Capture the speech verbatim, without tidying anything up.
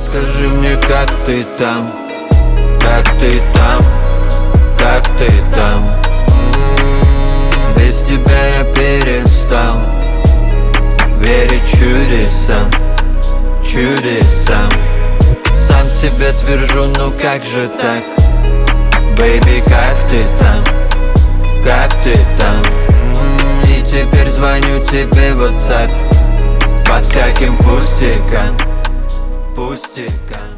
Скажи мне, как ты там, как ты там, как ты там. Без тебя я перестал верить чудесам, чудесам. Сам себе твержу, ну как же так? Бэйби, как ты там, как ты там? И теперь звоню тебе в WhatsApp по всяким пустякам, пустякам.